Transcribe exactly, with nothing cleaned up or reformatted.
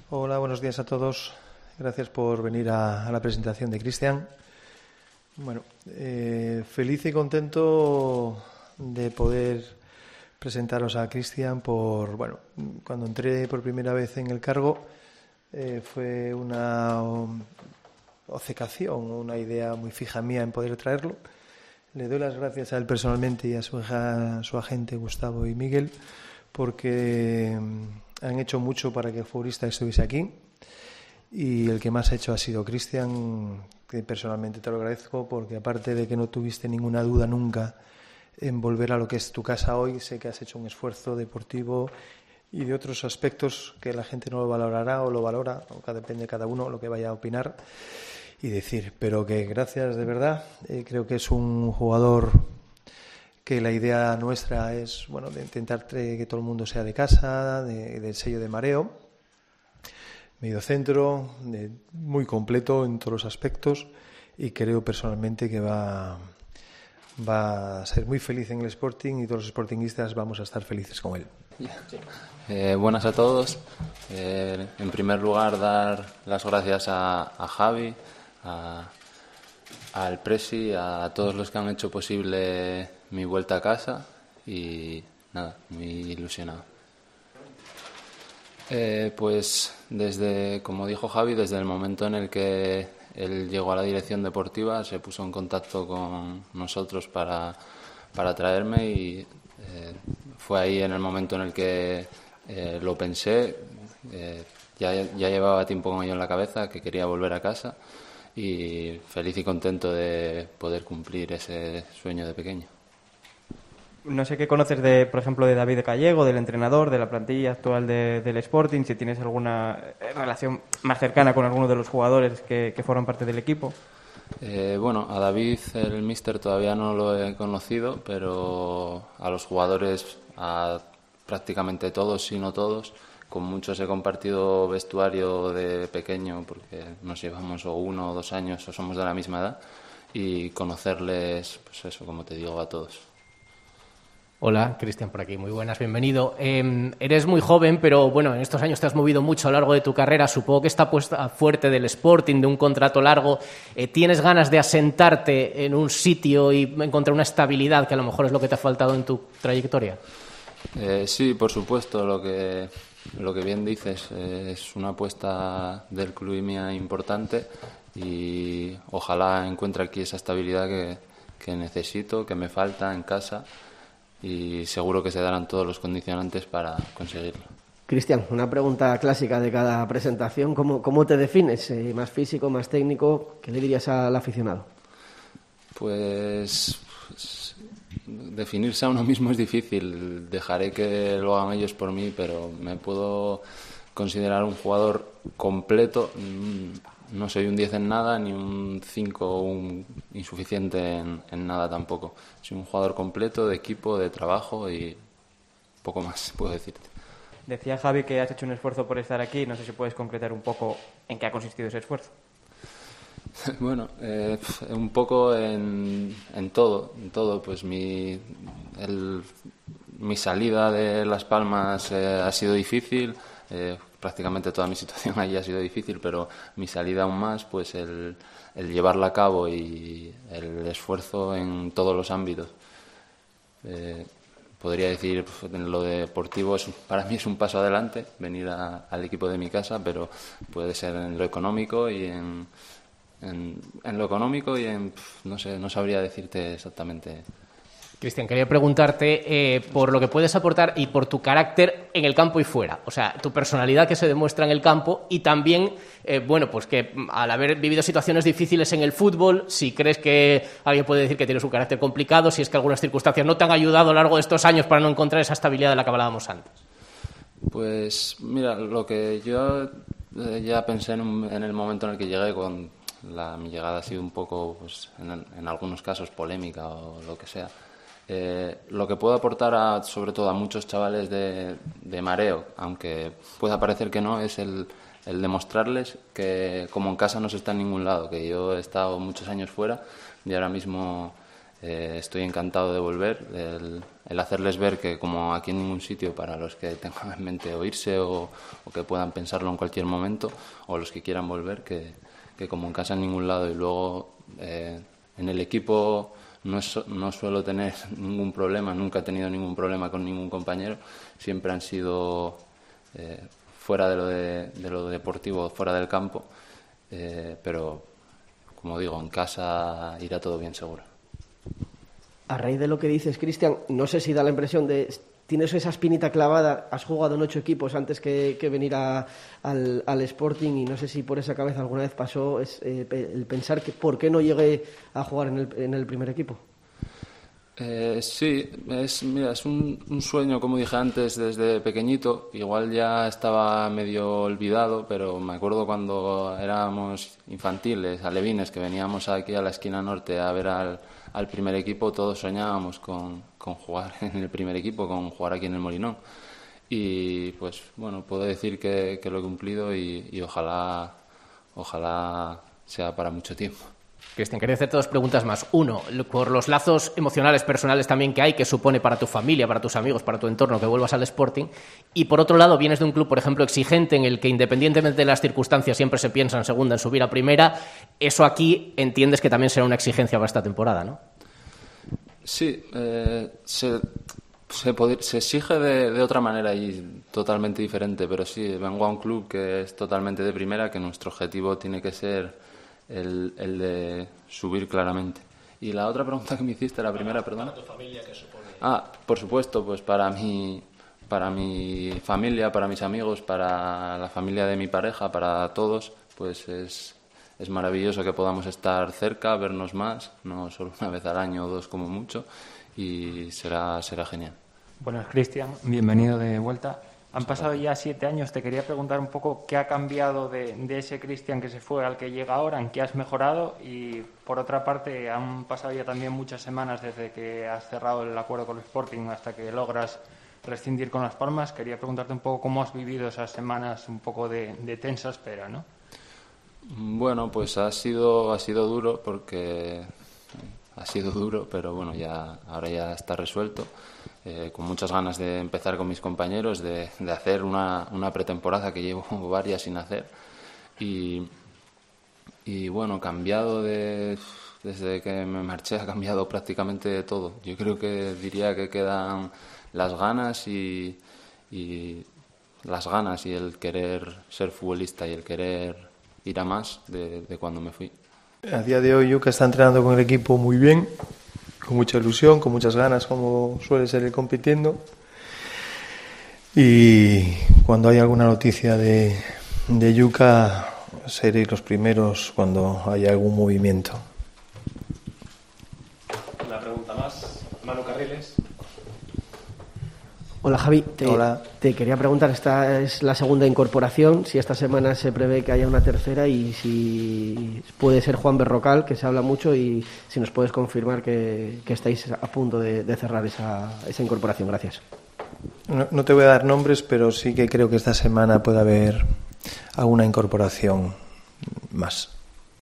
Hola, buenos días a todos. Gracias por venir a, a la presentación de Cristian. Bueno, eh, feliz y contento de poder presentaros a Cristian por, bueno, cuando entré por primera vez en el cargo eh, fue una um, obcecación, una idea muy fija mía en poder traerlo. Le doy las gracias a él personalmente y a su, a su agente Gustavo y Miguel porque han hecho mucho para que el futbolista estuviese aquí y el que más ha hecho ha sido Cristian, que personalmente te lo agradezco porque aparte de que no tuviste ninguna duda nunca en volver a lo que es tu casa hoy, sé que has hecho un esfuerzo deportivo y de otros aspectos que la gente no lo valorará o lo valora, o que depende de cada uno lo que vaya a opinar y decir, pero que gracias de verdad, eh, creo que es un jugador que la idea nuestra es, bueno, de intentar que todo el mundo sea de casa, de, del sello de mareo, medio centro, de, muy completo en todos los aspectos y creo personalmente que va, va a ser muy feliz en el Sporting y todos los sportingistas vamos a estar felices con él. Eh, buenas a todos. Eh, en primer lugar, dar las gracias a, a Javi, a, al Presi, a todos los que han hecho posible mi vuelta a casa y nada, muy ilusionado. Eh, pues desde, como dijo Javi, desde el momento en el que él llegó a la dirección deportiva se puso en contacto con nosotros para, para traerme y eh, fue ahí en el momento en el que eh, lo pensé. Eh, ya, ya llevaba tiempo con ello en la cabeza, que quería volver a casa y feliz y contento de poder cumplir ese sueño de pequeño. No sé qué conoces, de, por ejemplo, de David Gallego, del entrenador, de la plantilla actual de, del Sporting, si tienes alguna relación más cercana con alguno de los jugadores que, que forman parte del equipo. Eh, bueno, a David, el míster, todavía no lo he conocido, pero a los jugadores, a prácticamente todos, si no todos, con muchos he compartido vestuario de pequeño, porque nos llevamos o uno o dos años o somos de la misma edad, y conocerles, pues eso, como te digo, a todos. Hola, Cristian por aquí, muy buenas, bienvenido. Eh, eres muy joven, pero bueno, en estos años te has movido mucho a lo largo de tu carrera. Supongo que esta apuesta fuerte del Sporting, de un contrato largo, eh, ¿tienes ganas de asentarte en un sitio y encontrar una estabilidad que a lo mejor es lo que te ha faltado en tu trayectoria? Eh, sí, por supuesto, lo que, lo que bien dices, eh, es una apuesta del club y mía importante y ojalá encuentre aquí esa estabilidad que, que necesito, que me falta en casa. Y seguro que se darán todos los condicionantes para conseguirlo. Cristian, una pregunta clásica de cada presentación. ¿Cómo, cómo te defines? Eh, ¿Más físico, más técnico? ¿Qué le dirías al aficionado? Pues, pues definirse a uno mismo es difícil. Dejaré que lo hagan ellos por mí, pero me puedo considerar un jugador completo. No soy un diez en nada, ni un cinco o un insuficiente en, en nada tampoco. Soy un jugador completo de equipo, de trabajo y poco más puedo decirte. Decía Javi que has hecho un esfuerzo por estar aquí. No sé si puedes concretar un poco en qué ha consistido ese esfuerzo. Bueno, eh, un poco en, en todo, en todo. Pues mi, el, mi salida de Las Palmas eh, ha sido difícil. Eh, prácticamente toda mi situación allí ha sido difícil, pero mi salida aún más, pues el, el llevarla a cabo y el esfuerzo en todos los ámbitos. Eh, podría decir, en lo deportivo es, para mí es un paso adelante venir a, al equipo de mi casa, pero puede ser en lo económico y en, en, en lo económico y en, no sé, no sabría decirte exactamente. Cristian, quería preguntarte eh, por lo que puedes aportar y por tu carácter en el campo y fuera. O sea, tu personalidad que se demuestra en el campo y también, eh, bueno, pues que al haber vivido situaciones difíciles en el fútbol, si crees que alguien puede decir que tienes un carácter complicado, si es que algunas circunstancias no te han ayudado a lo largo de estos años para no encontrar esa estabilidad de la que hablábamos antes. Pues mira, lo que yo eh, ya pensé en, un, en el momento en el que llegué, con la, mi llegada ha sido un poco, pues, en, en algunos casos, polémica o lo que sea. Eh, lo que puedo aportar a, sobre todo a muchos chavales de, de mareo, aunque pueda parecer que no, es el, el demostrarles que como en casa no se está en ningún lado, que yo he estado muchos años fuera y ahora mismo Eh, estoy encantado de volver, el, el hacerles ver que como aquí en ningún sitio, para los que tengan en mente o irse o, o que puedan pensarlo en cualquier momento, o los que quieran volver, que, que como en casa en ningún lado. Y luego eh, en el equipo no, es, no suelo tener ningún problema, nunca he tenido ningún problema con ningún compañero, siempre han sido eh, fuera de lo, de, de lo deportivo, fuera del campo, eh, pero como digo, en casa irá todo bien seguro. A raíz de lo que dices, Cristian, no sé si da la impresión de... Tienes esa espinita clavada, has jugado en ocho equipos antes que, que venir a, al, al Sporting, y no sé si por esa cabeza alguna vez pasó es, eh, el pensar que por qué no llegué a jugar en el, en el primer equipo. Eh, sí, es, mira, es un, un sueño, como dije antes, desde pequeñito. Igual ya estaba medio olvidado, pero me acuerdo cuando éramos infantiles, alevines, que veníamos aquí a la esquina norte a ver al, al primer equipo, todos soñábamos con, con jugar en el primer equipo, con jugar aquí en el Molinón. Y pues bueno, puedo decir que, que lo he cumplido y, y ojalá, ojalá sea para mucho tiempo. Cristian, quería hacerte dos preguntas más. Uno, por los lazos emocionales, personales también que hay, que supone para tu familia, para tus amigos, para tu entorno, que vuelvas al Sporting. Y por otro lado, vienes de un club, por ejemplo, exigente, en el que independientemente de las circunstancias siempre se piensa en segunda, en subir a primera. Eso aquí entiendes que también será una exigencia para esta temporada, ¿no? Sí, eh, se, se, pod- se exige de, de otra manera y totalmente diferente, pero sí, vengo a un club que es totalmente de primera, que nuestro objetivo tiene que ser El, el de subir claramente. Y la otra pregunta que me hiciste, la primera, perdón. ¿Para tu familia qué supone? Ah, por supuesto, pues para mi, para mi familia, para mis amigos, para la familia de mi pareja, para todos, pues es, es maravilloso que podamos estar cerca, vernos más, no solo una vez al año o dos como mucho, y será, será genial. Buenas, Cristian, bienvenido de vuelta. Han pasado ya siete años. Te quería preguntar un poco qué ha cambiado de, de ese Cristian que se fue al que llega ahora, en qué has mejorado, y por otra parte han pasado ya también muchas semanas desde que has cerrado el acuerdo con el Sporting hasta que logras rescindir con Las Palmas. Quería preguntarte un poco cómo has vivido esas semanas un poco de, de tensa espera, ¿no? Bueno, pues ha sido, ha sido duro porque ha sido duro, pero bueno, ya ahora ya está resuelto. Eh, con muchas ganas de empezar con mis compañeros, de, de hacer una, una pretemporada que llevo varias sin hacer. Y, y bueno, cambiado de, desde que me marché, ha cambiado prácticamente todo. Yo creo que diría que quedan las ganas y, y las ganas y el querer ser futbolista y el querer ir a más de, de cuando me fui. A día de hoy Yuka está entrenando con el equipo muy bien, con mucha ilusión, con muchas ganas, como suele ser él compitiendo. Y cuando hay alguna noticia de, de Yuka, seréis los primeros cuando haya algún movimiento. Una pregunta más. Manu Carriles. Hola, Javi. Te, Hola. Te quería preguntar, esta es la segunda incorporación, si esta semana se prevé que haya una tercera y si puede ser Juan Berrocal, que se habla mucho, y si nos puedes confirmar que, que estáis a punto de, de cerrar esa, esa incorporación. Gracias. No, no te voy a dar nombres, pero sí que creo que esta semana puede haber alguna incorporación más.